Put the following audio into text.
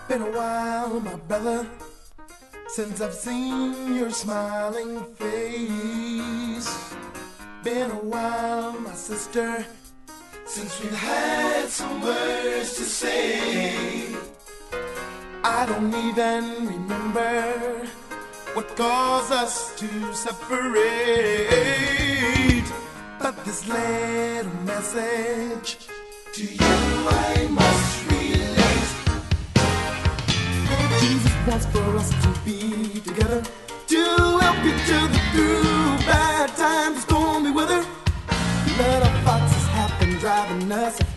Been a while, my brother, since I've seen your smiling face. Been a while, my sister, since we've had some words to say. I don't even remember what caused us to separate, but this little message to you I must relate. Jesus wants for us to be together, to help each other through bad times, stormy weather. Let our foxes have been driving us